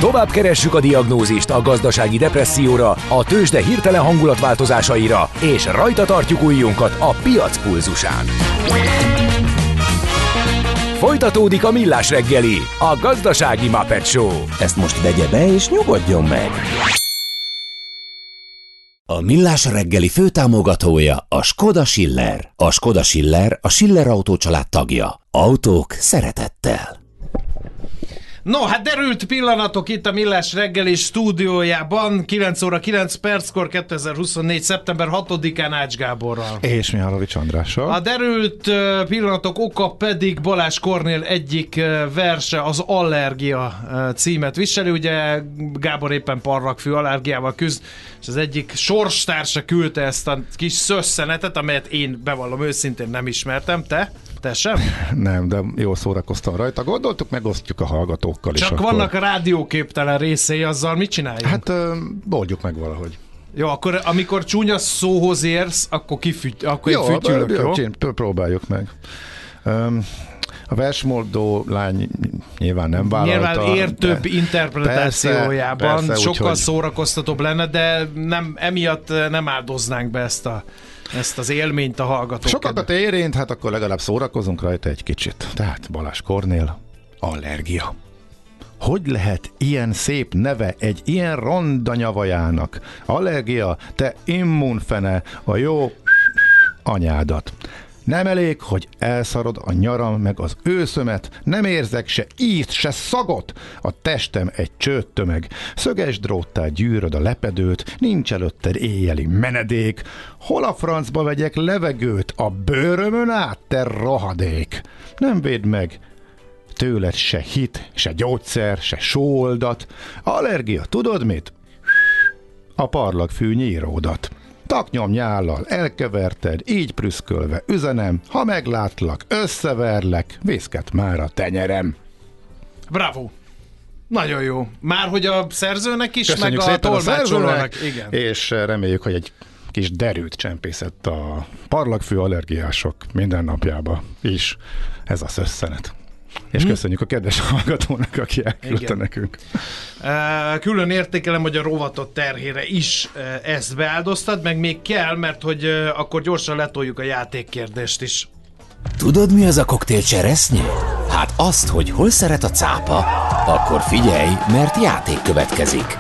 Tovább keressük a diagnózist a gazdasági depresszióra, a tőzsde hirtelen hangulatváltozásaira, és rajta tartjuk ujjunkat a piac pulzusán. Folytatódik a Millás reggeli, a gazdasági Muppet Show. Ezt most vegye be és nyugodjon meg! A Millás reggeli főtámogatója a Skoda Schiller. A Skoda Schiller a Schiller Autó család tagja. Autók szeretettel. No, hát derült pillanatok itt a Millás reggeli stúdiójában, 9 óra 9 perckor, 2024. szeptember 6-án Ács Gáborral. És Mihálovics Andrással. A derült pillanatok oka pedig Balázs Kornél egyik verse, az Allergia címet viseli. Ugye Gábor éppen parrakfű allergiával küzd, és az egyik sorstársa küldte ezt a kis szösszenetet, amelyet én bevallom őszintén nem ismertem. Te sem? Nem, de jól szórakoztam rajta. Gondoltuk, megosztjuk a hallgatókkal is. Csak vannak a rádióképtelen részei, azzal mit csináljunk? Hát oldjuk meg valahogy. Jó, akkor amikor csúnya szóhoz érsz, akkor fütyülök, jó? Próbáljuk meg. A versmoldó lány nyilván nem vállalta. Nyilván ér több interpretációjában, persze, sokkal úgy, szórakoztatóbb lenne, de emiatt nem áldoznánk be ezt az élményt a hallgatók. Sokakat érint, hát akkor legalább szórakozunk rajta egy kicsit. Tehát Balázs Kornél, Allergia. Hogy lehet ilyen szép neve egy ilyen ronda nyavajának? Allergia, te immunfene, a jó anyádat. Nem elég, hogy elszarod a nyaram meg az őszömet, nem érzek se ízt, se szagot, a testem egy csőttömeg, szöges dróttá gyűröd a lepedőt, nincs előtted éjjeli menedék, hol a francba vegyek levegőt, a bőrömön át, te rohadék. Nem védd meg tőled se hit, se gyógyszer, se sóoldat. Allergia, tudod mit? A parlagfű nyíródat. Taknyom-nyállal elkeverted, így prüszkölve üzenem, ha meglátlak, összeverlek, viszket már a tenyerem. Bravo! Nagyon jó. Már hogy a szerzőnek is, köszönjük meg a tolmácsolónak. Igen. És reméljük, hogy egy kis derűt csempészett a parlagfű allergiások mindennapjába is ez a szösszenet. És köszönjük a kedves hallgatónak, aki elküldte nekünk. Külön értékelem, hogy a rovatot terhére is ezt beáldoztad, meg még kell, mert hogy akkor gyorsan letoljuk a játékkérdést is. Tudod, mi az a koktél cseresznye? Hát azt, hogy hol szeret a cápa, akkor figyelj, mert játék következik.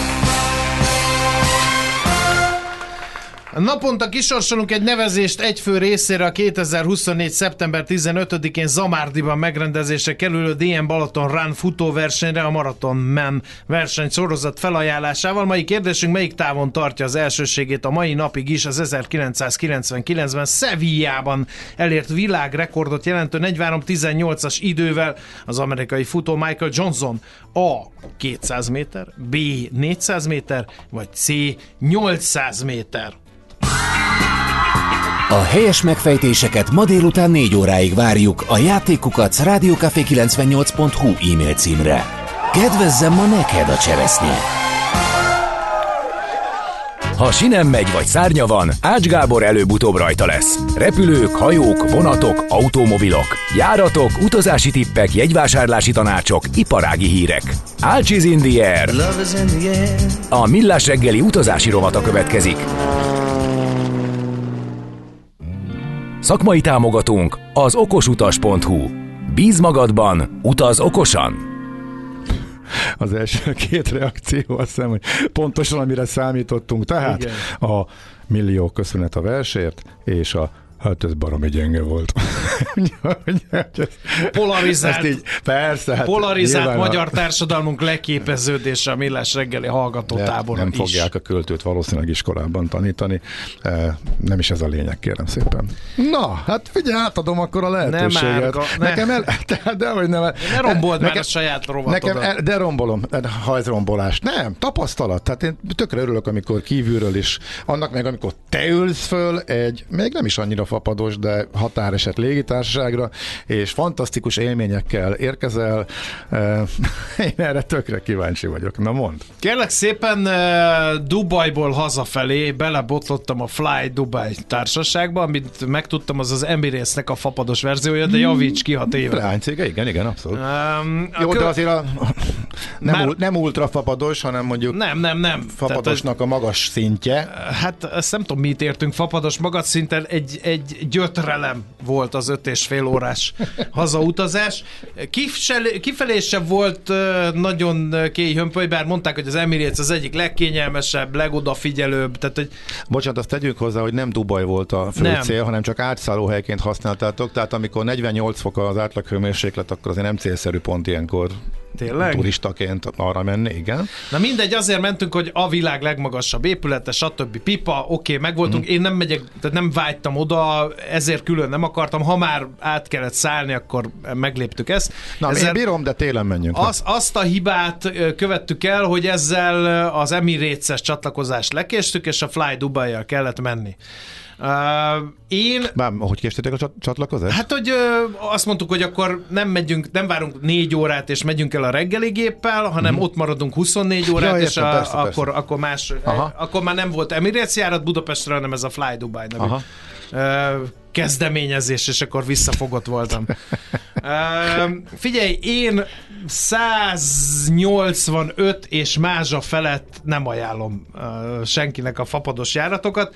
Naponta kisorsolunk egy nevezést egy fő részére a 2024. szeptember 15-én Zamárdiban megrendezésre kerülő DM Balaton Run futóversenyre a Marathon Man versenysorozat felajánlásával. Mai kérdésünk, melyik távon tartja az elsőségét a mai napig is az 1999-ben Sevillában elért világrekordot jelentő 43:18-as idővel az amerikai futó Michael Johnson? A. 200 méter, B. 400 méter, vagy C. 800 méter. A helyes megfejtéseket ma délután 4 óráig várjuk a játékukac@rádiókafé98.hu e-mail címre. Kedvezzem ma neked a cseresznye! Ha sinem megy vagy szárnya van, Ács Gábor előbb-utóbb rajta lesz. Repülők, hajók, vonatok, automobilok, járatok, utazási tippek, jegyvásárlási tanácsok, iparági hírek. Ács is in the air. A Millás reggeli utazási rovata következik. Szakmai támogatónk az okosutas.hu. Bíz magadban, utaz okosan! Az első két reakció, azt hiszem, hogy pontosan amire számítottunk. Tehát igen. A millió köszönet a versért, és hát ez baromi gyenge volt. Polarizált magyar társadalmunk leképeződése a Millás reggeli hallgatótábora nem is. fogják a költőt valószínűleg iskolában tanítani. Nem is ez a lényeg, kérem szépen. Na, hát figyelj, átadom akkor a lehetőséget. Ne rombold már a saját rovatodat. De rombolom, ha ez rombolás. Nem, tapasztalat. Tehát én tökre örülök, amikor kívülről is, annak meg amikor te ülsz föl egy, még nem is annyira fapados, de határeset légitársaságra, és fantasztikus élményekkel érkezel. Én erre tökre kíváncsi vagyok. Na mondd. Kérlek szépen, Dubajból hazafelé belebotlottam a Fly Dubai társaságba, amit megtudtam, az Emirates-nek a fapados verziója, de javíts ki, ha téved. Leánycége, igen, abszolút. Jó, de azért Nem ultrafapados, hanem mondjuk Nem. fapadosnak a magas szintje. Hát ezt nem tudom, mit értünk fapados magas szinten, egy gyötrelem volt az 5,5 órás hazautazás. Kifelé sem volt nagyon kéjhömpöly, bár mondták, hogy az Emirates az egyik legkényelmesebb, legodafigyelőbb. Tehát, hogy... Bocsánat, azt tegyük hozzá, hogy nem Dubaj volt a fő cél, hanem csak átszállóhelyként használtátok, tehát amikor 48 fok az átlaghőmérséklet, akkor azért nem célszerű pont ilyenkor tényleg? Turistaként arra menni, igen. Na mindegy, azért mentünk, hogy a világ legmagasabb épülete, stb. Pipa, oké, megvoltunk. Én nem megyek, tehát nem vágytam oda, ezért külön nem akartam. Ha már át kellett szállni, akkor megléptük ezt. Na, én bírom, de télen menjünk. Azt a hibát követtük el, hogy ezzel az Emirates-es csatlakozást lekéstük, és a Fly Dubai-jal kellett menni. Hogy késtétek a csatlakozást? Hát, hogy azt mondtuk, hogy akkor nem várunk 4 órát, és megyünk el a reggeligéppel, hanem ott maradunk 24 órát, és akkor más, akkor már nem volt Emirates járat Budapestre, hanem ez a Fly Dubai nevű kezdeményezés, és akkor visszafogott voltam. Figyelj, én 185 és mázsa felett nem ajánlom senkinek a fapados járatokat,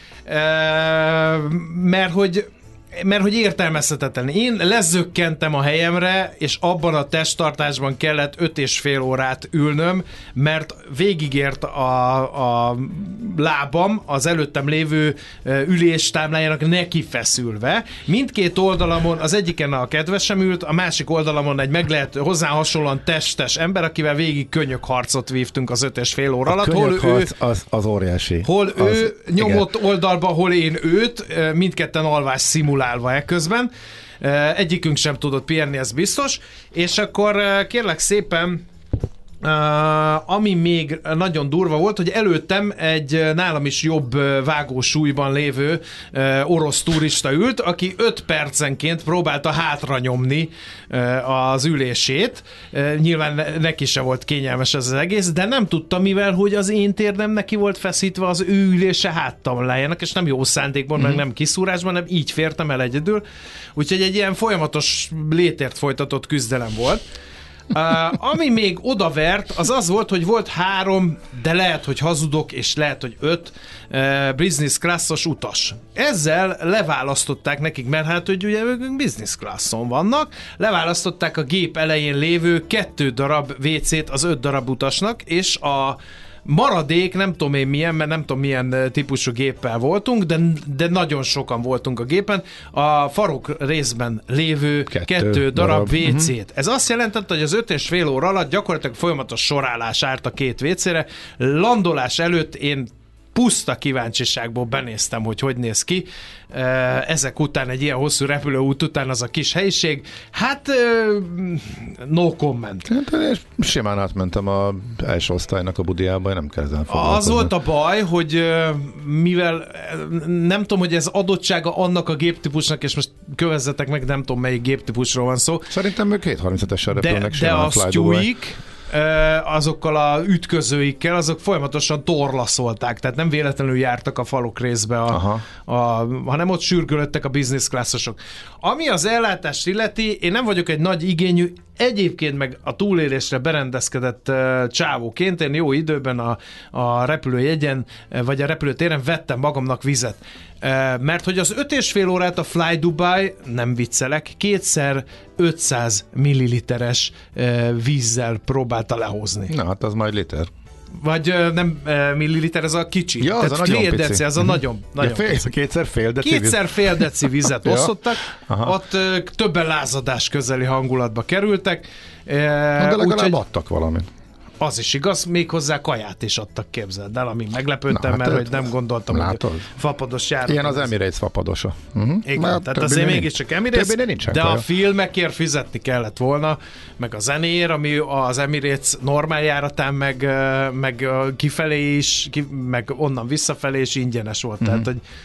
mert hogy értelmezhetetlen. Én lezökkentem a helyemre, és abban a testtartásban kellett 5,5 órát ülnöm, mert végigért a lábam az előttem lévő üléstáblájának neki feszülve. Mindkét oldalamon, az egyiken a kedvesem ült, a másik oldalamon egy meg lehet hozzá hasonlóan testes ember, akivel végig könyökharcot vívtunk az 5,5 óra alatt. Az óriási. Hol ő nyomott oldalba, hol én őt, mindketten alvás szimulálva ekközben. Egyikünk sem tudott pihenni, ez biztos. És akkor kérlek szépen, ami még nagyon durva volt, hogy előttem egy nálam is jobb vágósúlyban lévő orosz turista ült, aki 5 percenként próbálta hátra nyomni az ülését. Nyilván neki se volt kényelmes ez az egész, de nem tudta, mivel hogy az én térdem neki volt feszítve az ő ülése háttamlájának, és nem jó szándékban, meg nem kiszúrásban, hanem így fértem el egyedül. Úgyhogy egy ilyen folyamatos létért folytatott küzdelem volt. Ami még odavert, az volt, hogy volt 3, de lehet, hogy hazudok, és lehet, hogy 5 business classos utas. Ezzel leválasztották nekik, mert hát, hogy ugye business classon vannak, leválasztották a gép elején lévő 2 darab WC-t az 5 darab utasnak, és a maradék, nem tudom én milyen, mert nem tudom milyen típusú géppel voltunk, de nagyon sokan voltunk a gépen, a farok részben lévő 2 darab WC-t. Ez azt jelentette, hogy az 5,5 óra alatt gyakorlatilag folyamatos sorálás állt a 2 WC-re. Landolás előtt én puszta kíváncsiságból benéztem, hogy néz ki. Ezek után, egy ilyen hosszú repülőút után az a kis helyiség. Hát, no comment. Hát, simán átmentem az első osztálynak a budiába, nem kell ezen foglalkozni. Az volt a baj, hogy mivel nem tudom, hogy ez adottsága annak a géptípusnak, és most kövezzetek meg, nem tudom, melyik géptípusról van szó. Szerintem ők 737-essel repülnek de a Stewie-k, azokkal a ütközőikkel, azok folyamatosan torlaszolták, tehát nem véletlenül jártak a falok részbe, hanem ott sürgölöttek a business classosok. Ami az ellátást illeti, én nem vagyok egy nagy igényű, egyébként meg a túlélésre berendezkedett csávóként, én jó időben a repülőjegyen, vagy a repülőtéren vettem magamnak vizet. Mert hogy az 5,5 órát a Fly Dubai, nem viccelek, 2x 500 milliliteres vízzel próbálta lehozni. Na, hát az majd liter. Vagy nem milliliter, ez a kicsi. Ja, az a nagyon pici. Deci, az a nagyon pici. Kétszer fél deci vizet osztottak, ott többen lázadás közeli hangulatba kerültek. De legalább adtak valamit. Az is igaz, méghozzá kaját is adtak, képzeld el, amíg meglepődtem, mert hogy nem gondoltam, hogy fapados járat. Ilyen az Emirates fapadosa. Igen, tehát azért mégiscsak Emirates, de a filmekért fizetni kellett volna, meg a zenéért, ami az Emirates normál járatán, meg kifelé is, meg onnan visszafelé is ingyenes volt. Tehát, hogy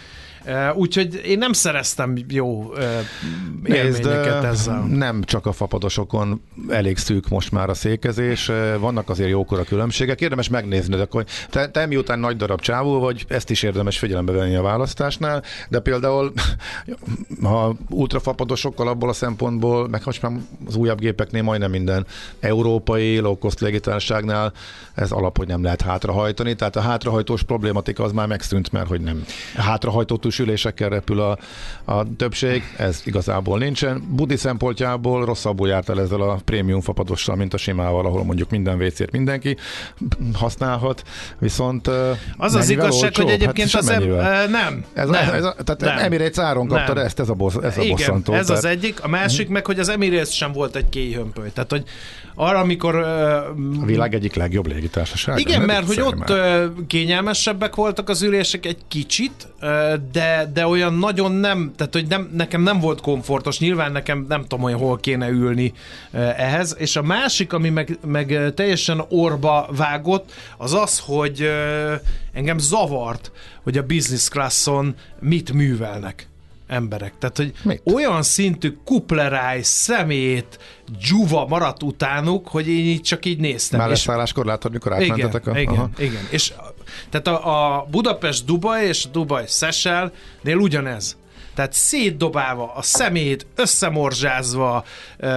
Úgyhogy én nem szereztem jó élményeket ezzel. Nem csak a fapadosokon elég szűk most már a székezés, vannak azért jókora különbségek, érdemes megnézni, hogy te miután nagy darab csávó vagy, ezt is érdemes figyelembe venni a választásnál, de például ha ultrafapadosokkal abból a szempontból, meg most már az újabb gépeknél majdnem minden európai low-cost légitársaságnál ez alap, hogy nem lehet hátrahajtani, tehát a hátrahajtós problématika az már megszűnt, mert hogy nem hátrahajtótus ülésekkel repül a többség, ez igazából nincsen. Budi szempontjából rosszabbul járt el ezzel a prémium fapadossal, mint a simával, ahol mondjuk minden WC-t mindenki használhat, viszont az az igazság, olcsó? Hogy egyébként hát nem. Tehát Emirates áron kapta ezt, ez a bosszantó. Ez az egyik, a másik meg, hogy az Emirates sem volt egy kéjhömpöly. Tehát, hogy arra, amikor... a világ egyik legjobb légitársasága. Igen, mert hogy ott kényelmesebbek voltak az ülések egy kicsit, de olyan nagyon nem, tehát hogy nekem nem volt komfortos, nyilván nekem nem tudom, hogy hol kéne ülni ehhez, és a másik, ami meg teljesen orba vágott, az, hogy engem zavart, hogy a business classon mit művelnek emberek. Tehát, hogy olyan szintű kupleráj, szemét, dzsuva maradt utánuk, hogy én így csak így néztem. Már leszálláskor látod, mikor átmentetek? Igen. És tehát a Budapest-Dubaj és Dubaj-Szecel-nél ugyanez. Tehát szétdobálva, a szemét összemorzsázva,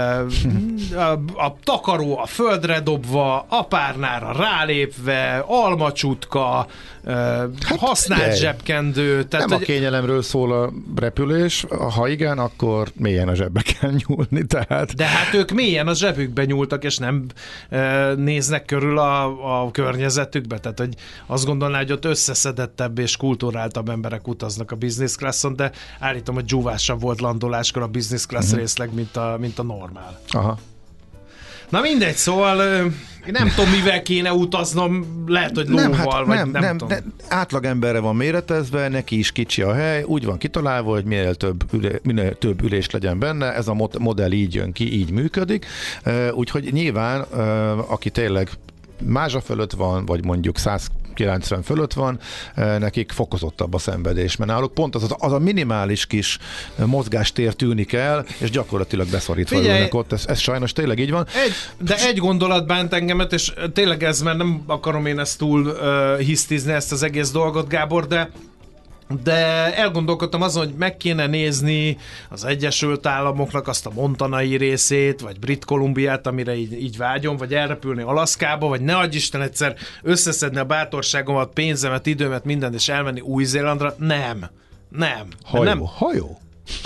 a takaró a földre dobva, a párnára rálépve, almacsutka, használt zsebkendő. Tehát, nem a kényelemről szól a repülés, ha igen, akkor mélyen a zsebbe kell nyúlni. Tehát. De hát ők mélyen a zsebükbe nyúltak, és nem néznek körül a környezetükbe. Tehát hogy azt gondolná, hogy ott összeszedettebb és kulturáltabb emberek utaznak a business classon, de állítom, hogy dzsúvásabb volt landoláskor a business class részleg, mint a normál. Aha. Na mindegy, szóval nem tudom, mivel kéne utaznom, lehet, hogy lóval, vagy nem tudom. Átlag emberre van méretezve, neki is kicsi a hely, úgy van kitalálva, hogy minél több ülés legyen benne, ez a modell így jön ki, így működik, úgyhogy nyilván, aki tényleg mázsa fölött van, vagy mondjuk 190 fölött van, nekik fokozottabb a szenvedés, mert náluk pont az a minimális kis mozgástér tűnik el, és gyakorlatilag beszorítva ülnek ott. Ez sajnos tényleg így van. De egy gondolat bánt engemet, és tényleg ez, mert nem akarom én ezt túl hisztizni, ezt az egész dolgot, Gábor, de elgondolkodtam azon, hogy meg kéne nézni az Egyesült Államoknak azt a montanai részét, vagy Brit Kolumbiát, amire így vágyom, vagy elrepülni Alaszkába, vagy ne adj Isten egyszer összeszedni a bátorságomat, pénzemet, időmet, mindent, és elmenni Új-Zélandra. Nem. Hajó?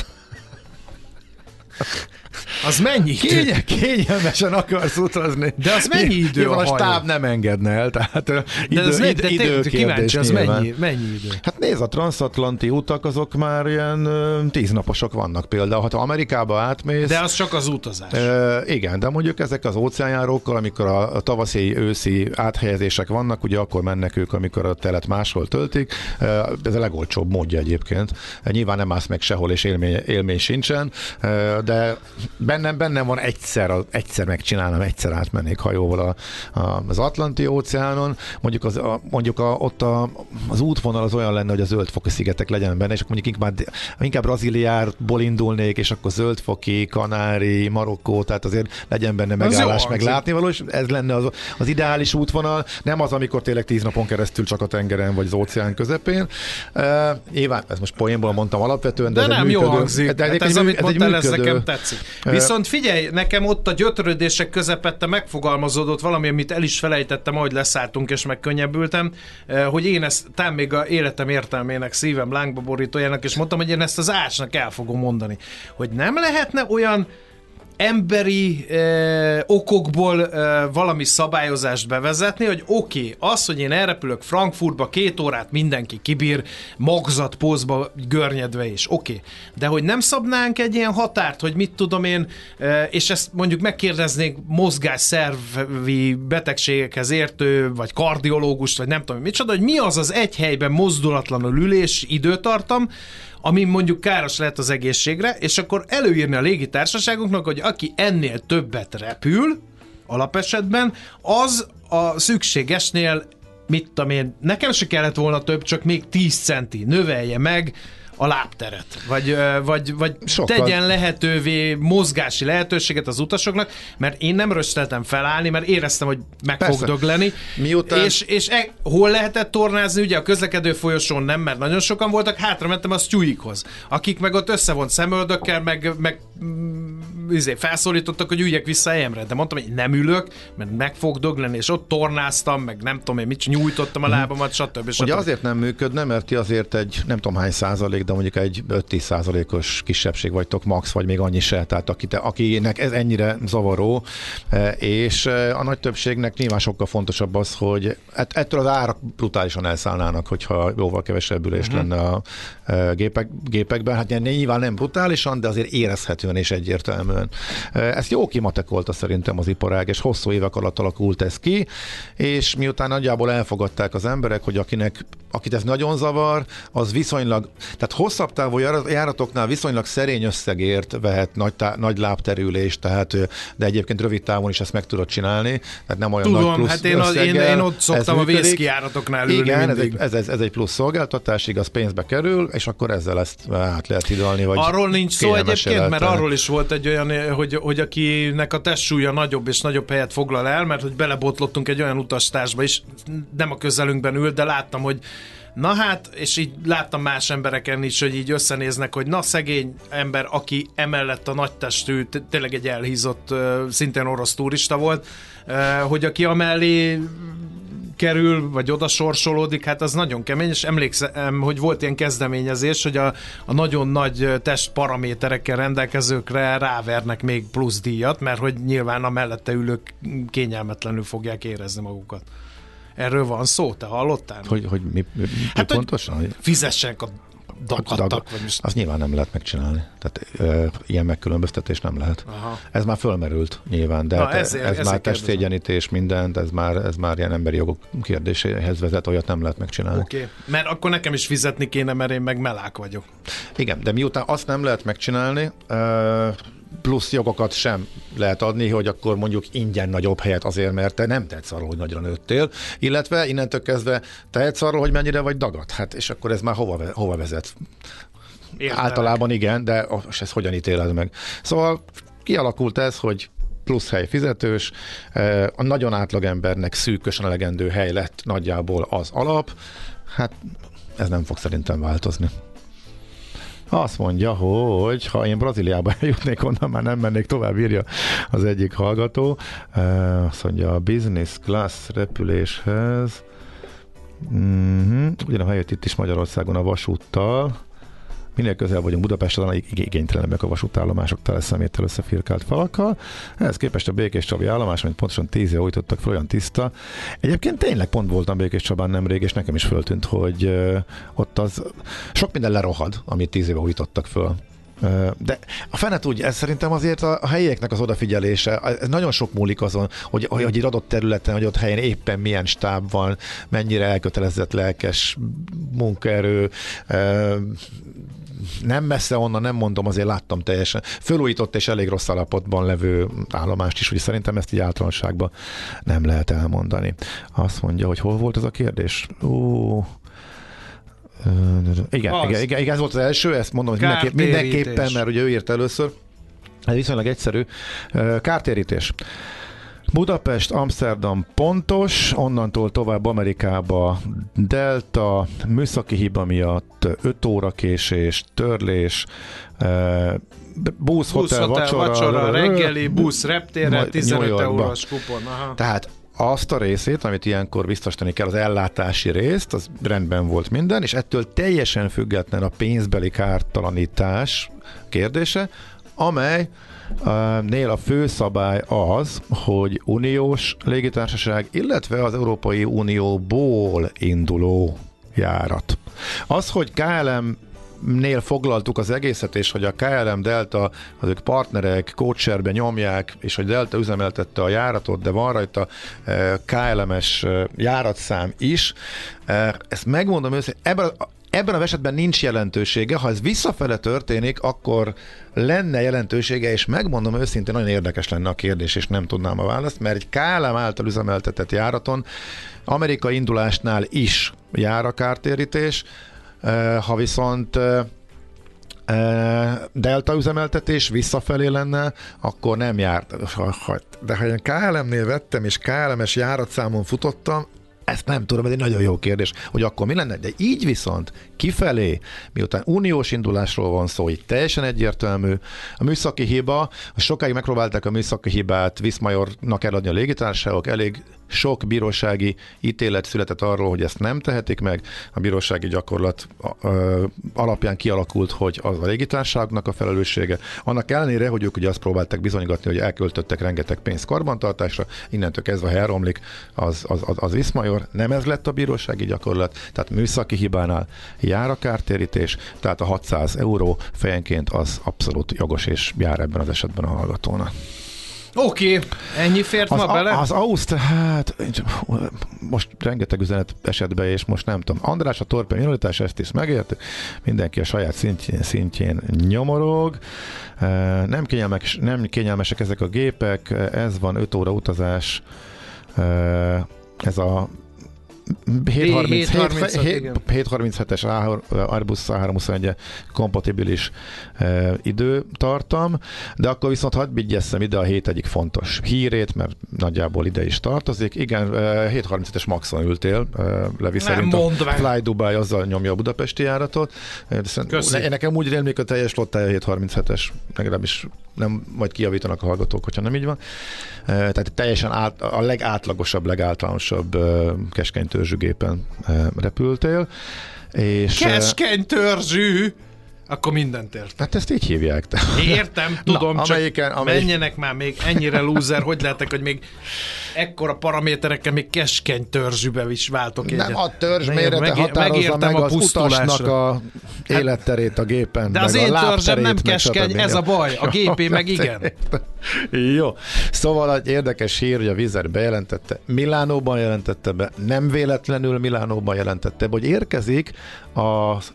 Az mennyi idő? Kényelmesen akarsz utazni. De az mennyi idő a hajó? A stáb nem engedne el, tehát időkérdés az mennyi idő? Hát nézd, a transatlanti utak azok már ilyen 10 naposok vannak például. Ha Amerikába átmész... De az csak az utazás. Igen, de mondjuk ezek az óceánjárókkal, amikor a tavaszi, őszi áthelyezések vannak, ugye akkor mennek ők, amikor a telet máshol töltik. Ez a legolcsóbb módja egyébként. Nyilván nem állsz meg sehol, és élmény sincsen, de bennem van egyszer megcsinálnám, egyszer átmennék hajóval az Atlanti óceánon, mondjuk ott az útvonal az olyan lenne, hogy a Zöld-foki szigetek legyen benne, és akkor mondjuk inkább Brazíliából indulnék, és akkor Zöld-foki, Kanári, Marokkó, tehát azért legyen benne megállás, meg látnivaló, és ez lenne az ideális útvonal, nem az, amikor tényleg 10 napon keresztül csak a tengeren, vagy az óceán közepén. Nyilván, ezt most poénból mondtam alapvetően, de nem jó hangzik. Ez, amit mondtál, ez nekem tetszik. Viszont figyelj, nekem ott a gyötrődések közepette megfogalmazódott valami, amit el is felejtettem, ahogy leszálltunk és megkönnyebbültem, hogy én ezt talán még a életem értelmének, szívem lángba borítójának, és mondtam, hogy én ezt az Ácsnak el fogom mondani, hogy nem lehetne olyan emberi okokból valami szabályozást bevezetni, hogy oké, az, hogy én elrepülök Frankfurtba 2 órát mindenki kibír, magzatpózba görnyedve is, oké. De hogy nem szabnánk egy ilyen határt, hogy mit tudom én, és ezt mondjuk megkérdeznék mozgásszervi betegségekhez értő, vagy kardiológust, vagy nem tudom micsoda, hogy mi az egy helyben mozdulatlanul ülés időtartam, ami mondjuk káros lehet az egészségre, és akkor előírni a légitársaságoknak, hogy aki ennél többet repül, alapesetben, az a szükségesnél, mit tudom én, nekem se kellett volna több, csak még 10 centi növelje meg a lábteret, vagy Sokkal. tegyen lehetővé mozgási lehetőséget az utasoknak, mert én nem rösteltem felállni, mert éreztem, hogy meg fog dögleni. Miután... És hol lehetett tornázni? Ugye a közlekedő folyosón nem, mert nagyon sokan voltak, hátra mentem a sztyúikhoz, akik meg ott összevont szemöldökkel, meg felszólítottak, hogy üljek vissza helyemre, de mondtam, hogy nem ülök, mert meg fog dögleni, és ott tornáztam, meg nem tudom én mit, nyújtottam a lábamat, stb. Ugye azért nem működne, mert ti azért egy nem tudom hány százalék, de mondjuk egy 5-10%-os kisebbség vagytok max, vagy még annyi se, tehát akinek ez ennyire zavaró, és a nagy többségnek nyilván sokkal fontosabb az, hogy ettől az árak brutálisan elszállnának, hogyha jóval kevesebb ülés lenne a gépekben. Hát nyilván nem brutálisan, de azért érezhetően és egyértelműen. Ezt jó kimatekolta szerintem az iparág, és hosszú évek alatt alakult ez ki, és miután nagyjából elfogadták az emberek, hogy akit ez nagyon zavar, az viszonylag, tehát hosszabb távú járatoknál viszonylag szerény összegért vehet nagy lábterülést, tehát, de egyébként rövid távon is ezt meg tudod csinálni, tehát nem olyan tudom, nagy plusz hát összeggel. én ott szoktam a vészkijáratoknál ülni. Igen, ez egy plusz szolgáltatás, igaz, pénzbe kerül, és akkor ezzel ezt át lehet hidalni, vagy arról nincs szó egyébként, mert arról is volt egy olyan, hogy akinek a testsúlya nagyobb és nagyobb helyet foglal el, mert hogy belebotlottunk egy olyan utastársba is, nem a közelünkben ült, de láttam, hogy na hát, és így láttam más embereken is, hogy így összenéznek, hogy na szegény ember, aki emellett a nagytestű, tényleg egy elhízott, szintén orosz turista volt, hogy aki amellé kerül, vagy oda sorsolódik, hát az nagyon kemény, és emlékszem, hogy volt ilyen kezdeményezés, hogy a nagyon nagy testparaméterekkel rendelkezőkre rávernek még plusz díjat, mert hogy nyilván a mellette ülők kényelmetlenül fogják érezni magukat. Erről van szó, te hallottál? Hogy mi hát, pontosan? Hogy fizessenek a dagadtak. Azt nyilván nem lehet megcsinálni. Tehát ilyen megkülönböztetés nem lehet. Aha. Ez már fölmerült nyilván, de ez már testszégyenítés mindent, ez már ilyen emberi jogok kérdéséhez vezet, olyat nem lehet megcsinálni. Oké. Mert akkor nekem is fizetni kéne, mert én meg melák vagyok. Igen, de miután azt nem lehet megcsinálni, plusz jogokat sem lehet adni, hogy akkor mondjuk ingyen nagyobb helyet azért, mert te nem tehetsz arról, hogy nagyra nőttél, illetve innentől kezdve tehetsz arról, hogy mennyire vagy dagadt. Hát és akkor ez már hova vezet? Értelek. Általában igen, de ezt hogyan ítéled meg? Szóval kialakult ez, hogy plusz hely fizetős, a nagyon átlagembernek szűkösen elegendő hely lett nagyjából az alap, hát ez nem fog szerintem változni. Azt mondja, hogy ha én Brazíliába eljutnék, onnan már nem mennék tovább, írja az egyik hallgató. Azt mondja, a business class repüléshez ugyan a helyet itt is Magyarországon a vasúttal, minél közel vagyunk Budapesten, igénytelenek a vasútállomások tele szeméttel összefirkált falakkal. Ehhez képest a Békéscsabai állomás, amit pontosan 10 éve újítottak fel, olyan tiszta. Egyébként tényleg pont voltam Békéscsabán nemrég, és nekem is föltűnt, hogy ott az sok minden lerohad, amit 10 éve újítottak föl. De a fenet úgy, ez szerintem azért a helyieknek az odafigyelése, ez nagyon sok múlik azon, hogy egy adott területen, hogy ott helyen éppen milyen stáb van, mennyire elkötelezett, lelkes munkaerő, nem messze onnan, nem mondom, azért láttam teljesen fölújított és elég rossz állapotban levő állomást is, hogy szerintem ezt így általánosságban nem lehet elmondani. Azt mondja, hogy hol volt ez a kérdés? Igen, ez volt az első, ezt mondom, hogy mindenképpen, mert ugye ő írt először. Ez viszonylag egyszerű. Kártérítés. Budapest, Amsterdam pontos, onnantól tovább Amerikába Delta, műszaki hiba miatt 5 óra késés, törlés, busz, hotel, vacsora, reggeli, busz, reptérre, 15 eurós kupon. Aha. Tehát azt a részét, amit ilyenkor biztosítani kell, az ellátási részt, az rendben volt minden, és ettől teljesen független a pénzbeli kártalanítás kérdése, amely nél a fő szabály az, hogy uniós légitársaság, illetve az Európai Unióból induló járat. Az, hogy KLM-nél foglaltuk az egészet, és hogy a KLM Delta, az ők partnerek, codeshare-be nyomják, és hogy Delta üzemeltette a járatot, de van rajta KLM-es járatszám is. Ezt megmondom őszintén, ebben a esetben nincs jelentősége, ha ez visszafele történik, akkor lenne jelentősége, és megmondom őszintén, nagyon érdekes lenne a kérdés, és nem tudnám a választ, mert egy KLM által üzemeltetett járaton amerikai indulásnál is jár a kártérítés, ha viszont Delta üzemeltetés visszafelé lenne, akkor nem járt. De ha én KLM-nél vettem, és KLM-es járatszámon futottam, ezt nem tudom, ez egy nagyon jó kérdés, hogy akkor mi lenne, de így viszont kifelé, miután uniós indulásról van szó, így teljesen egyértelmű, a műszaki hiba, sokáig megpróbálták a műszaki hibát Viszmajornak eladni a légitársaságok, elég sok bírósági ítélet született arról, hogy ezt nem tehetik meg, a bírósági gyakorlat alapján kialakult, hogy az a légitársaságnak a felelőssége. Annak ellenére, hogy ők ugye azt próbálták bizonygatni, hogy elköltöttek rengeteg pénzt karbantartásra, innentől kezdve ha elromlik az Viszmajor, nem ez lett a bírósági gyakorlat, tehát műszaki hibánál jár a kártérítés, tehát a 600 euró fejenként az abszolút jogos és jár ebben az esetben a hallgatónak. Oké, ennyi fért ma bele? Az hát most rengeteg üzenet esett be, és most nem tudom. András a torpe minőlítás, ezt is megértük. Mindenki a saját szintjén nyomorog. Nem kényelmesek ezek a gépek, ez van 5 óra utazás, ez a 737-es Airbus A321 kompatibilis időtartam, de akkor viszont hadd vigyesszem ide a hét egyik fontos hírét, mert nagyjából ide is tartozik. Igen, 737-es Maxon ültél, Levi szerint a Fly Dubai azzal nyomja a budapesti járatot. Nekem úgy rémlik a teljes flottája 737-es, legalábbis nem, majd kijavítanak a hallgatók, hogyha nem így van. Tehát teljesen a legátlagosabb, legáltalánosabb keskeny törzsű gépen repültél. És keskeny törzsű? Akkor mindent értem. Hát ezt így hívják. Értem, tudom, na, csak menjenek már még ennyire lúzer, hogy lehetek, hogy még ekkora paraméterekkel még keskeny törzsűbe is váltok egyet. Nem a törzs mérete határozza meg az utasnak a életterét a gépen. De az én törzsem nem keskeny, ez a baj. A gépé meg igen. Jó. Szóval egy érdekes hír, hogy a Wizz Air bejelentette, Milánóban jelentette be, nem véletlenül Milánóban jelentette be, hogy érkezik az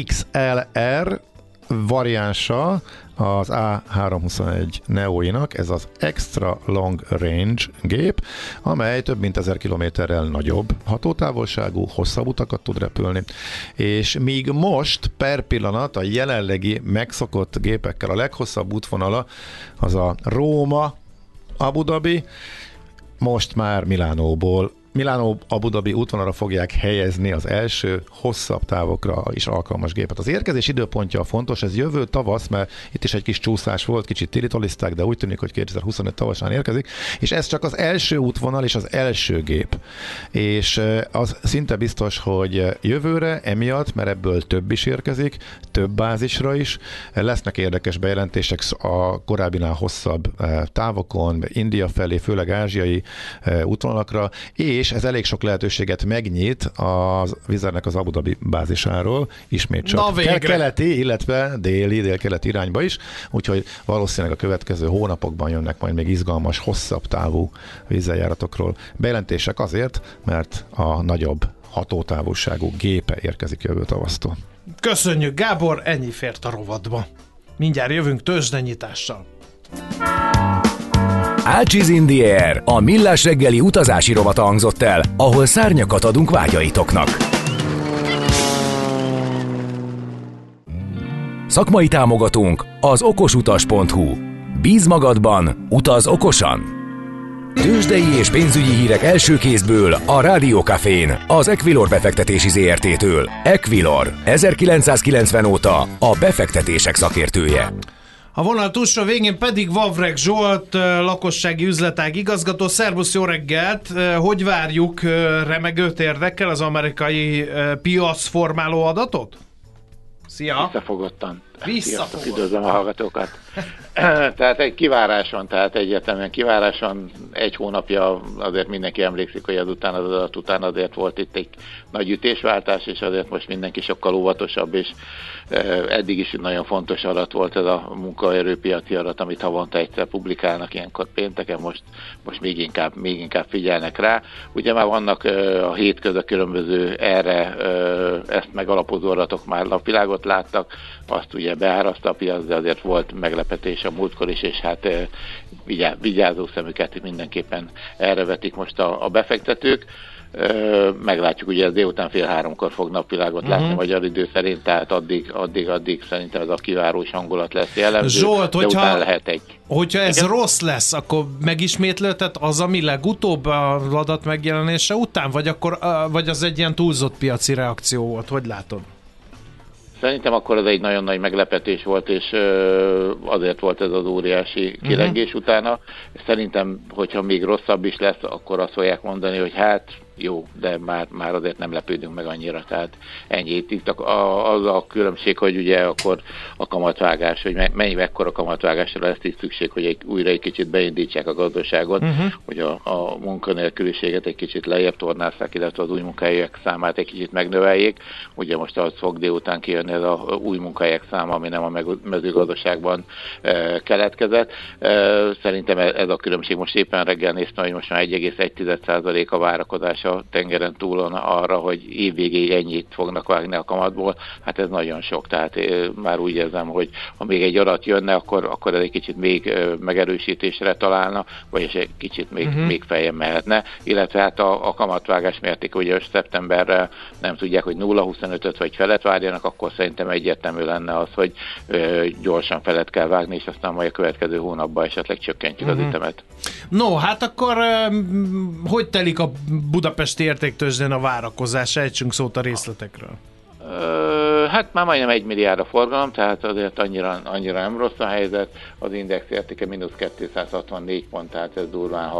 XLR variánsa az A321 Neo-inak, ez az Extra Long Range gép, amely több mint 1000 kilométerrel nagyobb hatótávolságú, hosszabb utakat tud repülni. És míg most per pillanat a jelenlegi megszokott gépekkel a leghosszabb útvonala az a Róma, Abu Dhabi, most már Milánó-Abu Dhabi útvonalra fogják helyezni az első hosszabb távokra is alkalmas gépet. Az érkezés időpontja fontos, ez jövő tavasz, mert itt is egy kis csúszás volt, kicsit tiritolizták, de úgy tűnik, hogy 2025 tavaszán érkezik, és ez csak az első útvonal és az első gép. És az szinte biztos, hogy jövőre emiatt, mert ebből több is érkezik, több bázisra is, lesznek érdekes bejelentések a korábbinál hosszabb távokon, India felé, főleg ázsiai útvonalakra, és ez elég sok lehetőséget megnyit a Wizz Airnek az Abu Dhabi bázisáról, ismét csak keleti, illetve dél-keleti irányba is, úgyhogy valószínűleg a következő hónapokban jönnek majd még izgalmas, hosszabb távú Wizz Air járatokról bejelentések azért, mert a nagyobb hatótávolságú gépe érkezik jövő tavasztól. Köszönjük, Gábor, ennyi fért a rovatba. Mindjárt jövünk tőzsdenyitással. Ácsiz in the Air, a millás reggeli utazási rovata hangzott el, ahol szárnyakat adunk vágyaitoknak. Szakmai támogatónk az okosutas.hu. Bíz magadban, utaz okosan! Tőzsdei és pénzügyi hírek első kézből a Rádió Cafén, az Equilor befektetési ZRT-től. Equilor, 1990 óta a befektetések szakértője. A vonal túlsó végén pedig Vavreg Zsolt, lakossági üzletág igazgató. Szervusz, jó reggelt! Hogy várjuk, remegőt érdekkel az amerikai piacformáló adatot? Szia! Visszafogottan. Üdvözlöm a hallgatókat. Tehát egy kivárás van, tehát egyértelműen kivárás van. Egy hónapja azért mindenki emlékszik, hogy az adat után azért volt itt egy nagy ütésváltás, és azért most mindenki sokkal óvatosabb, és eddig is nagyon fontos adat volt ez a munkaerőpiaci adat, amit havonta egyszer publikálnak ilyenkor pénteken, most még inkább figyelnek rá. Ugye már vannak a hétközben különböző erre ezt megalapozó adatok már napvilágot láttak, azt ugye ugye beáraszta a piac, de azért volt meglepetés a múltkor is, és hát vigyázó szemüket mindenképpen erre vetik most a befektetők. Meglátjuk, ugye ez délután 2:30 fog napvilágot látni magyar idő szerint, tehát addig szerintem ez a kivárós hangulat lesz jellemző. Zsolt, hogyha ez igen? rossz lesz, akkor megismétlődhet az, ami legutóbb az adat megjelenése után, vagy az egy ilyen túlzott piaci reakció volt? Hogy látod? Szerintem akkor ez egy nagyon nagy meglepetés volt, és azért volt ez az óriási kilengés utána. Szerintem, hogyha még rosszabb is lesz, akkor azt fogják mondani, hogy hát jó, de már azért nem lepődünk meg annyira, tehát ennyi. Itt az a különbség, hogy ugye akkor a kamatvágás, hogy mekkora kamatvágásra lesz itt szükség, hogy újra egy kicsit beindítsák a gazdaságot, hogy a munkanélküliséget egy kicsit lejjebb tornázzák, illetve az új munkahelyek számát egy kicsit megnöveljék. Ugye most az fog délután kijönni ez a új munkahelyek száma, ami nem a mezőgazdaságban keletkezett. Szerintem ez a különbség. Most éppen reggel néztem, hogy most már 1,1% a várakozás a tengeren túlon arra, hogy évvégéig ennyit fognak vágni a kamatból, hát ez nagyon sok, tehát már úgy érzem, hogy ha még egy adat jönne, akkor ez egy kicsit még megerősítésre találna, vagyis egy kicsit még feljebb mehetne, illetve hát a kamatvágás mérték, ugye szeptemberre nem tudják, hogy 0,25-öt vagy felet várjanak, akkor szerintem egyértelmű lenne az, hogy gyorsan felet kell vágni, és aztán majd a következő hónapban esetleg csökkentjük az ütemet. No, hát akkor hogy telik a budapesti értéktőzsdén a várakozás? Ejtsünk szót a részletekről. Hát már majdnem 1 milliárd a forgalom, tehát azért annyira nem rossz a helyzet. Az index értéke -264 pont, tehát ez durván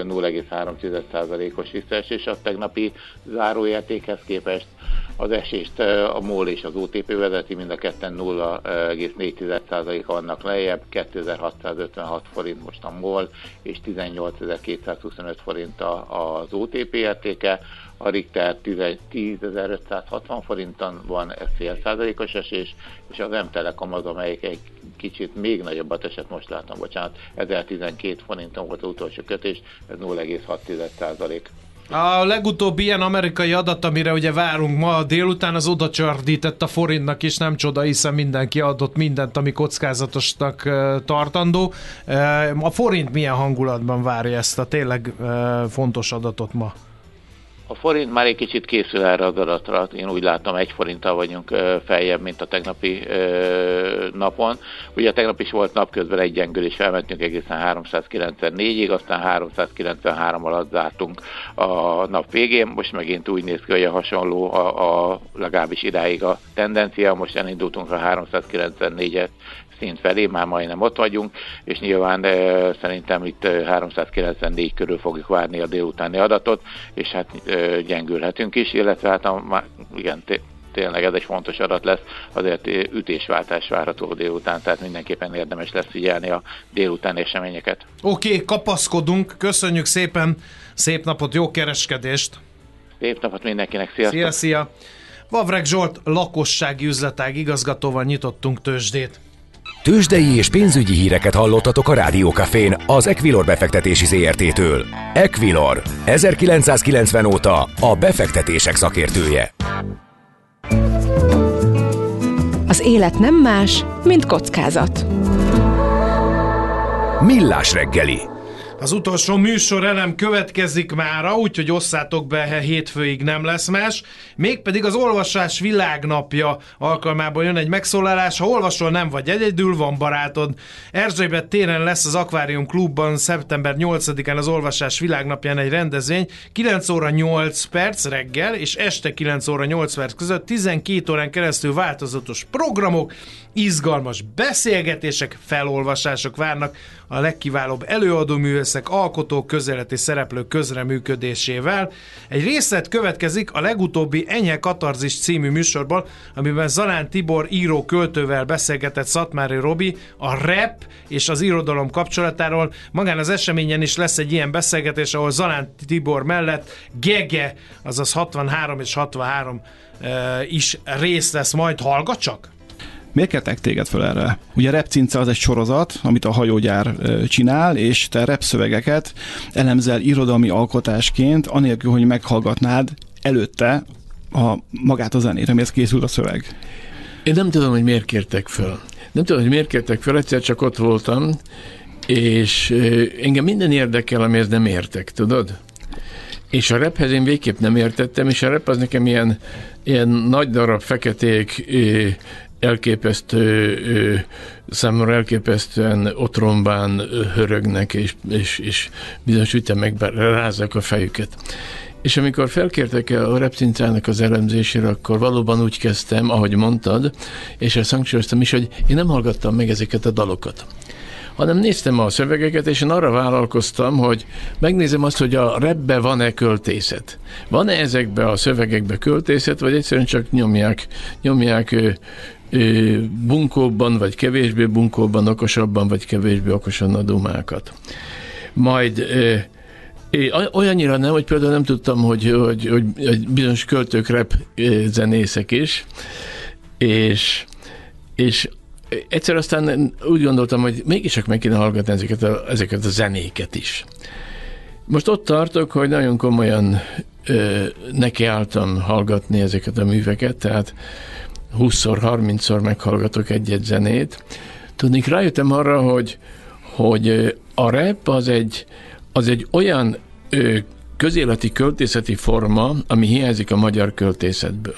0,3%-os visszaesés a tegnapi záróértékhez képest. Az esést a MOL és az OTP vezeti, mind a ketten 0,4% vannak lejjebb, 2656 forint most a MOL, és 18225 forint az OTP értéke. A Richter 10.560 forinton van, ez fél százalékos esés, és az M-Telekom az, amelyik egy kicsit még nagyobbat esett, most látom, 1012 forinton volt az utolsó kötés, ez 0,6%. A legutóbbi ilyen amerikai adat, amire ugye várunk ma délután, az oda csordített a forintnak is, nem csoda, hiszen mindenki adott mindent, ami kockázatosnak tartandó. A forint milyen hangulatban várja ezt a tényleg fontos adatot ma? A forint már egy kicsit készül erre az adatra, én úgy látom 1 forinttal vagyunk feljebb, mint a tegnapi napon. Ugye tegnap is volt napközben egy gyengülés, felmentünk egészen 394-ig, aztán 393 alatt zártunk a nap végén. Most megint úgy néz ki, hogy a hasonló legalábbis idáig a tendencia, most elindultunk a 394-et szint felé, már majdnem ott vagyunk, és nyilván szerintem itt 394 körül fogjuk várni a délutáni adatot, és hát gyengülhetünk is, illetve hát igen, tényleg ez egy fontos adat lesz, azért ütésváltás várható délután, tehát mindenképpen érdemes lesz figyelni a délutáni eseményeket. Oké, kapaszkodunk, köszönjük szépen, szép napot, jó kereskedést! Szép napot mindenkinek, sziasztok! Szia! Vavreg Zsolt lakossági üzletág igazgatóval nyitottunk tőzsdét. Tőzsdei és pénzügyi híreket hallottatok a Rádiókafén az Equilor befektetési ZRT-től. Equilor, 1990 óta a befektetések szakértője. Az élet nem más, mint kockázat. Millás reggeli. Az utolsó műsorelem következik mára, úgyhogy osszátok be, hétfőig nem lesz más. Mégpedig az olvasás világnapja alkalmában jön egy megszólalás. Ha olvasol, nem vagy egyedül, van barátod. Erzsébet téren lesz az Akvárium Klubban szeptember 8-án az olvasás világnapján egy rendezvény. 9 óra 8 perc reggel és este 9 óra 8 perc között 12 órán keresztül változatos programok, izgalmas beszélgetések, felolvasások várnak a legkiválóbb előadóművészek, alkotók, közéleti szereplők közreműködésével. Egy részlet következik a legutóbbi Enyhe Katarzis című műsorban, amiben Zalán Tibor író-költővel beszélgetett Szatmári Robi a rap és az irodalom kapcsolatáról. Magán az eseményen is lesz egy ilyen beszélgetés, ahol Zalán Tibor mellett Gege, azaz 63 és 63 is részt vesz majd. Hallgat csak! Miért kértek téged föl erre? Ugye Rap Cinca az egy sorozat, amit a hajógyár csinál, és te rap szövegeket elemzel irodalmi alkotásként, anélkül, hogy meghallgatnád előtte magát a zenét, amihez készül a szöveg. Én nem tudom, hogy miért kértek föl. Egyszer csak ott voltam, és engem minden érdekel, amihez nem értek, tudod? És a raphez én végképp nem értettem, és a rap az nekem ilyen nagy darab feketék, számomra elképesztően otrombán hörögnek, és bizonyos ütemekben rázzák a fejüket. És amikor felkértek a Repcincának az elemzésére, akkor valóban úgy kezdtem, ahogy mondtad, és ezt hangsúlyoztam is, hogy én nem hallgattam meg ezeket a dalokat, hanem néztem a szövegeket, és én arra vállalkoztam, hogy megnézem azt, hogy a rapbe van-e költészet. Van-e ezekbe a szövegekbe költészet, vagy egyszerűen csak nyomják bunkóbban, vagy kevésbé bunkóbban, okosabban, vagy kevésbé okosan a dumákat. Majd olyannyira nem, hogy például nem tudtam, hogy bizonyos költők rap zenészek is, és egyszer aztán úgy gondoltam, hogy mégiscsak meg kéne hallgatni ezeket a zenéket is. Most ott tartok, hogy nagyon komolyan nekiálltam hallgatni ezeket a műveket, tehát 20-szor, 30-szor meghallgatok egy-egy zenét. Tudnék, rájöttem arra, hogy a rap az egy olyan közéleti költészeti forma, ami hiányzik a magyar költészetből.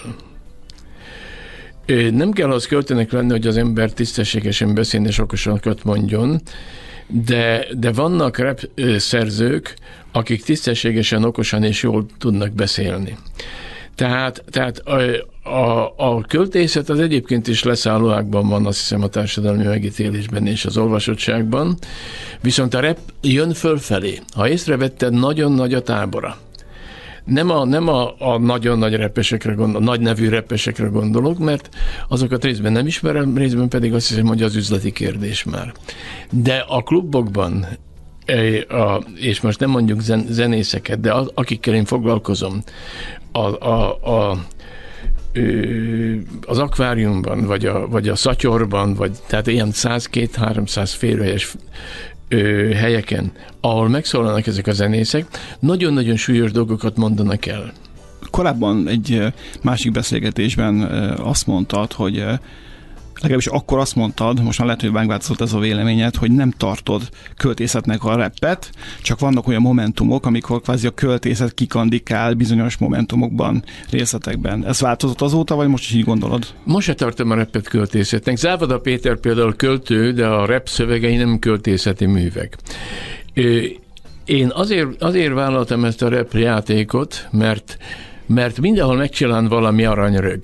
Nem kell az költőnek lenni, hogy az ember tisztességesen beszélni és okosakat mondjon, de vannak rap szerzők, akik tisztességesen, okosan és jól tudnak beszélni. Tehát a költészet az egyébként is leszállóákban van, azt hiszem, a társadalmi megítélésben és az olvasottságban, viszont a rap jön fölfelé. Ha észrevetted, nagyon nagy a tábora. Nem a nagyon nagy repesekre gondolok, nagy nevű repesekre gondolok, mert azokat részben nem ismerem, részben pedig azt hiszem, hogy az üzleti kérdés már. De a klubokban, és most nem mondjuk zenészeket, de akikkel én foglalkozom, az akváriumban, vagy a szatyorban, tehát ilyen 100-200-300 férőhelyes helyeken, ahol megszólalnak ezek a zenészek, nagyon-nagyon súlyos dolgokat mondanak el. Korábban egy másik beszélgetésben azt mondtad, hogy legalábbis akkor azt mondtad, most már lehet, hogy megváltozott ez a véleményed, hogy nem tartod költészetnek a rappet, csak vannak olyan momentumok, amikor kvázi a költészet kikandikál bizonyos momentumokban, részletekben. Ez változott azóta, vagy most is így gondolod? Most se tartom a rappet költészetnek. Závada Péter például költő, de a rap szövegei nem költészeti művek. Én azért vállaltam ezt a rap játékot, mert mindenhol megcsinál valami aranyrög.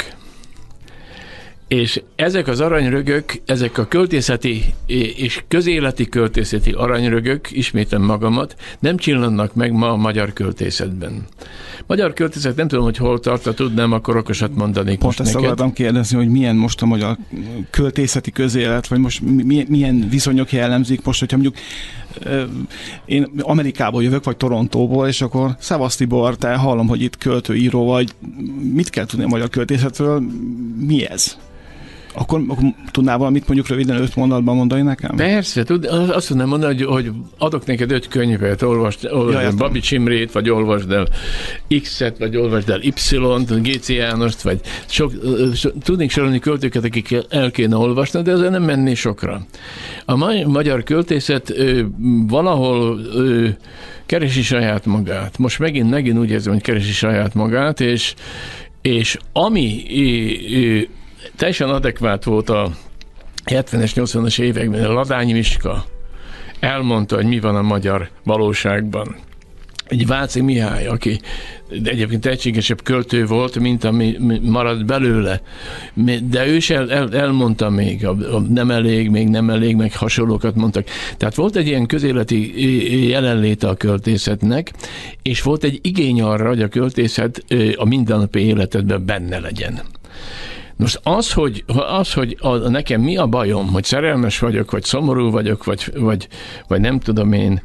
És ezek az aranyrögök, ezek a költészeti és közéleti költészeti aranyrögök, ismétem magamat, nem csillannak meg ma a magyar költészetben. Magyar költészet nem tudom, hogy hol tart, tudnám, akkor okosat mondanék pont most neked. Ezt akartam kérdezni, hogy milyen most a magyar költészeti közélet, vagy most milyen viszonyok jellemzik most, hogyha mondjuk én Amerikából jövök, vagy Torontóból, és akkor szevasz Tibor, te hallom, hogy itt költő, író vagy. Mit kell tudni a magyar költészetről? Mi ez? Akkor tudnál valamit mondjuk röviden 5 mondatban mondani nekem? Persze, azt tudnám mondani, hogy adok neked 5 könyvet, olvasd Babics Imrét, vagy olvasd el X-et, vagy olvasd el Y-t, G.C. Jánost, vagy tudnék sorolni költőket, akik el kéne olvasni, de ezzel nem menni sokra. A magyar költészet valahol keresi saját magát. Most megint úgy érzem, hogy keresi saját magát, és ami teljesen adekvát volt a 70-es, 80-as években, a Ladányi Miska elmondta, hogy mi van a magyar valóságban. Egy Váci Mihály, aki egyébként tehetségesebb költő volt, mint ami maradt belőle, de ő is elmondta még, nem elég, meg hasonlókat mondtak. Tehát volt egy ilyen közéleti jelenléte a költészetnek, és volt egy igény arra, hogy a költészet a mindennapi életedben benne legyen. Most az, hogy nekem mi a bajom, hogy szerelmes vagyok, vagy szomorú vagyok, vagy nem tudom én,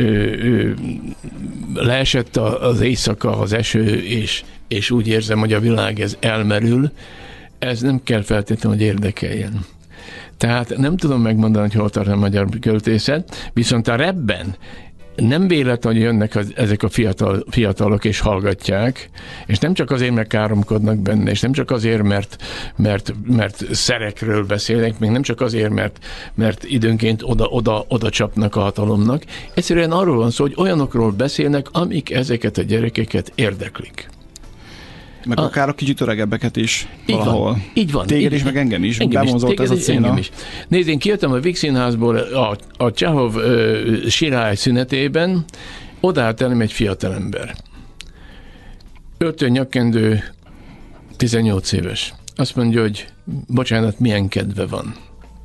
leesett az éjszaka, az eső, és úgy érzem, hogy a világ ez elmerül, ez nem kell feltétlenül, hogy érdekeljen. Tehát nem tudom megmondani, hogy hol tart a magyar költészet, viszont a rapben nem véletlen, hogy jönnek ezek a fiatalok és hallgatják, és nem csak azért, mert káromkodnak benne, és nem csak azért, mert szerekről beszélnek, még nem csak azért, mert időnként oda csapnak a hatalomnak. Egyszerűen arról van szó, hogy olyanokról beszélnek, amik ezeket a gyerekeket érdeklik. Meg akár a kicsit öregebbeket is valahol. Így van. Téged is, meg engem is. Bevonzott ez a céna. Nézd, én kijöttem a Víg Színházból a Csehov sirály szünetében, odaállt elém egy fiatalember. Öltön nyakkendő, 18 éves. Azt mondja, hogy bocsánat, milyen kedve van.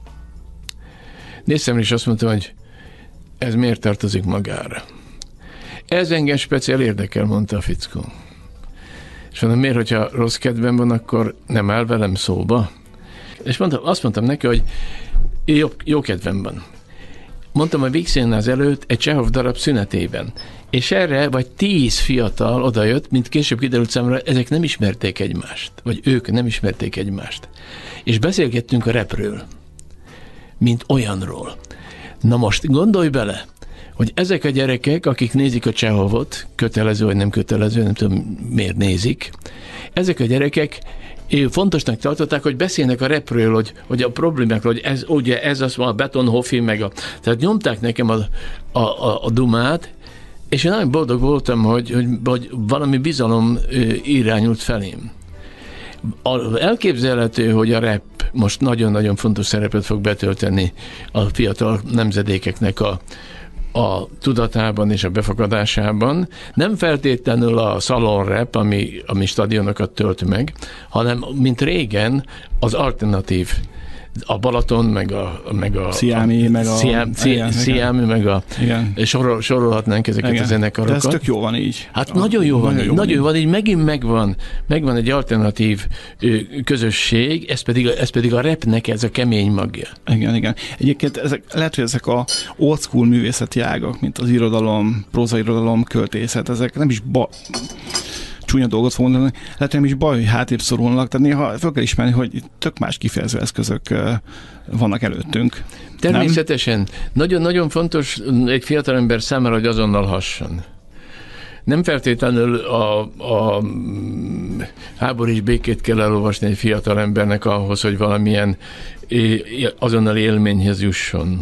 Néztem, és azt mondtam, hogy ez miért tartozik magára. Ez engem speciál érdekel, mondta a fickó. És mondom, miért, hogyha rossz kedvem van, akkor nem áll velem szóba? És azt mondtam neki, hogy jó kedvem van. Mondtam a Víg Színház előtt egy Csehov darab szünetében. És erre vagy 10 fiatal odajött, mint később kiderült számomra, ezek nem ismerték egymást. Vagy ők nem ismerték egymást. És beszélgettünk a repről. Mint olyanról. Na most gondolj bele, hogy ezek a gyerekek, akik nézik a Csehovot, kötelező vagy nem kötelező, nem tudom miért nézik, ezek a gyerekek fontosnak tartották, hogy beszélnek a repről, hogy a problémákról, hogy ez az a Betonhoffi, tehát nyomták nekem a dumát, és én nagyon boldog voltam, hogy valami bizalom irányult felém. Elképzelhető, hogy a rap most nagyon-nagyon fontos szerepet fog betölteni a fiatal nemzedékeknek a tudatában és a befogadásában. Nem feltétlenül a szalonrap, ami stadionokat tölt meg, hanem mint régen az alternatív, a Balaton, meg a Sziámi, meg a sorolhatnánk ezeket a zenekarokat. De ez tök jó van így. Hát nagyon jó van így, megint megvan egy alternatív közösség, ez pedig a rapnek ez a kemény magja. Igen. Egyébként lehet, hogy ezek a old school művészeti ágak, mint az irodalom, prózairodalom, költészet, ezek nem is csúnya dolgot fogunk mondani, lehet, hogy nem is baj, hogy hátrébb szorulnak, tehát néha fel kell ismerni, hogy tök más kifejező eszközök vannak előttünk. Természetesen. Nagyon-nagyon fontos egy fiatalember számára, hogy azonnal hasson. Nem feltétlenül a Háború és békét kell elolvasni egy fiatalembernek ahhoz, hogy valamilyen azonnali élményhez jusson.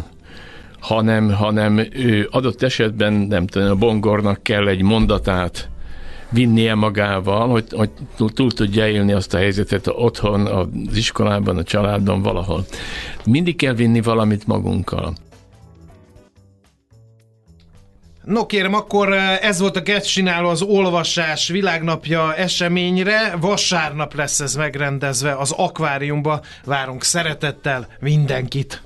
Hanem adott esetben, nem tudom, a Bongornak kell egy mondatát vinnie magával, hogy túl tudja élni azt a helyzetet otthon, az iskolában, a családban, valahol. Mindig kell vinni valamit magunkkal. No kérem, akkor ez volt a Getcsináló az olvasás világnapja eseményre. Vasárnap lesz ez megrendezve az akváriumba. Várunk szeretettel mindenkit!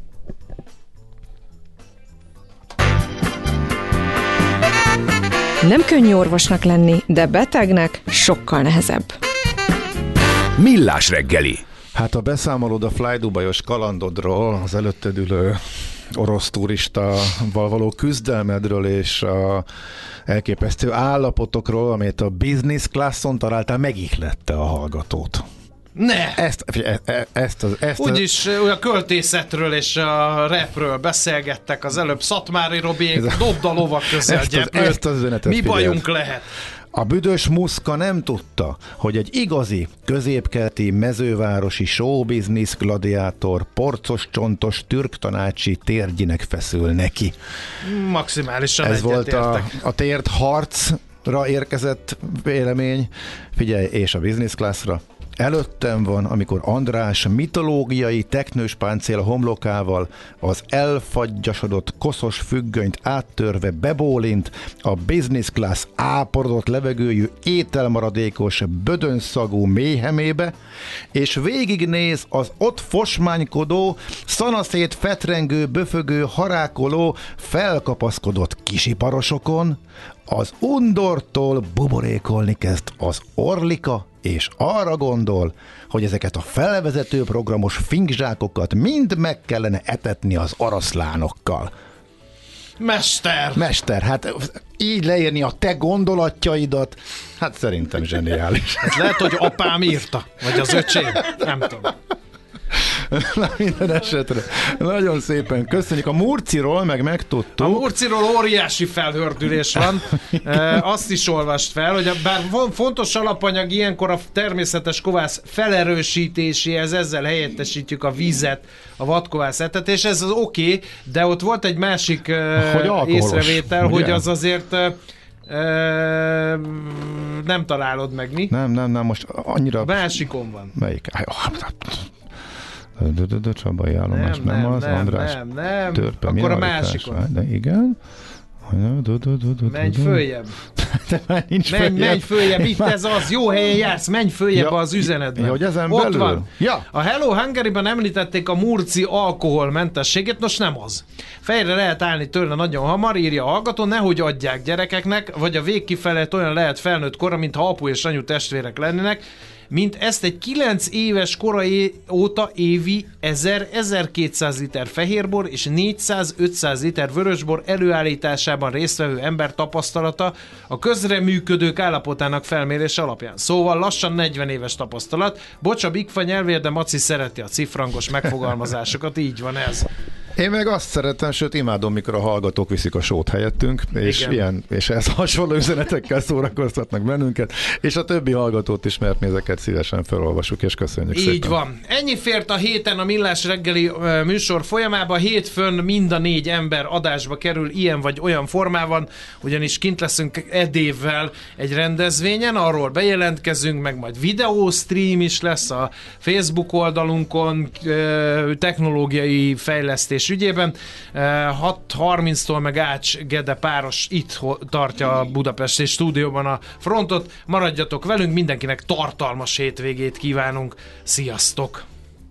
Nem könnyű orvosnak lenni, de betegnek sokkal nehezebb. Millás reggeli. Hát a beszámolód a Fly Dubajos kalandodról, az előtted ülő orosz turistával való küzdelmedről és a elképesztő állapotokról, amit a business classon találtál, megihlette a hallgatót. Ne! Úgyis a költészetről és a rapről beszélgettek az előbb. Szatmári Robiék, dobd a lovak közel gyeplőt. Mi bajunk lehet? A büdös muszka nem tudta, hogy egy igazi, középkeleti, mezővárosi showbiznisz gladiátor porcos, csontos, türktanácsi térgyinek feszül neki. Maximálisan ez volt egyetértek. a tért harcra érkezett vélemény, figyelj, és a business classra. Előttem van, amikor András mitológiai teknős páncél homlokával az elfaggyasodott koszos függönyt áttörve bebólint a business class áporodott levegőjű ételmaradékos bödönszagú méhemébe, és végignéz az ott fosmánykodó, szanaszét fetrengő, böfögő, harákoló, felkapaszkodott kisiparosokon, az undortól buborékolni kezd az orlika, és arra gondol, hogy ezeket a felvezető programos finkzsákokat mind meg kellene etetni az oroszlánokkal. Mester, hát így leírni a te gondolatjaidat, hát szerintem zseniális. Ez lehet, hogy apám írta, vagy az öcsém, nem tudom. Na, minden esetre. Nagyon szépen köszönjük. A Murciról megtudtuk. A Murciról óriási felhördülés van. Azt is olvast fel, hogy bár fontos alapanyag ilyenkor a természetes kovász felerősítéséhez, ezzel helyettesítjük a vízet, a vadkovász etetés, ez az oké, de ott volt egy másik észrevétel, ugye? Hogy az azért nem találod meg, mi? Nem, most annyira... A másikon van. Melyik? Csabai állomás, nem az, András. Nem. Törpe, akkor a másikon. De igen. Menj följebb. Menj följebb, itt ez az, jó helyen jársz, menj följebb az üzenetben. Ja, hogy ezen ott belül? van. Ja. A Hello Hungary-ban említették a Murci alkoholmentességét, most nem az. Fejre lehet állni tőle nagyon hamar, írja a hallgató, nehogy adják gyerekeknek, vagy a végkifelett olyan lehet felnőtt kora, mintha apu és anyu testvérek lennének, mint ezt egy 9 éves kora óta évi 1000-1200 liter fehérbor és 400-500 liter vörösbor előállításában résztvevő ember tapasztalata a közreműködők állapotának felmérése alapján. Szóval lassan 40 éves tapasztalat. Bocs, a Bigfa nyelvér, de Maci szereti a cifrangos megfogalmazásokat, így van ez. Én meg azt szeretem, sőt imádom, mikor a hallgatók viszik a sót helyettünk, és ehhez hasonló üzenetekkel szórakoztatnak bennünket, és a többi hallgatót is, mert mi ezeket szívesen felolvasjuk, és köszönjük szépen. Így van. Ennyi fért a héten a Millás reggeli műsor folyamában. Hétfőn mind a 4 ember adásba kerül ilyen vagy olyan formában, ugyanis kint leszünk Edévvel egy rendezvényen, arról bejelentkezünk, meg majd videóstream is lesz a Facebook oldalunkon, technológiai fejlesztés ügyében. 6:30-tól meg Ács Gede páros itt tartja a budapesti stúdióban a frontot. Maradjatok velünk, mindenkinek tartalmas hétvégét kívánunk. Sziasztok!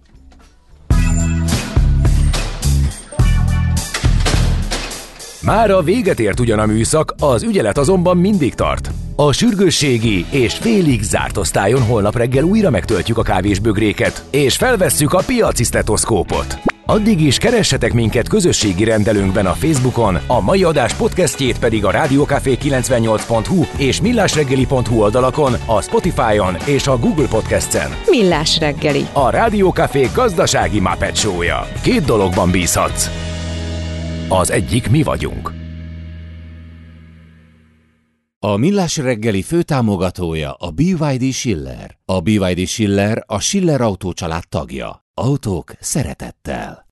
Mára véget ért ugyan a műszak, az ügyelet azonban mindig tart. A sürgősségi és félig zárt osztályon holnap reggel újra megtöltjük a kávésbögréket, és felvesszük a piaci sztetoszkópot. Addig is keressetek minket közösségi rendelőnkben a Facebookon, a mai adás podcastjét pedig a rádiókafé98.hu és millásreggeli.hu oldalakon, a Spotify-on és a Google Podcast-en. Millás reggeli. A Rádiókafé gazdasági Muppet show-ja. 2 dologban bízhatsz. Az egyik mi vagyunk. A Millás reggeli főtámogatója a BYD Schiller. A BYD Schiller a Schiller Autó család tagja. Autók szeretettel.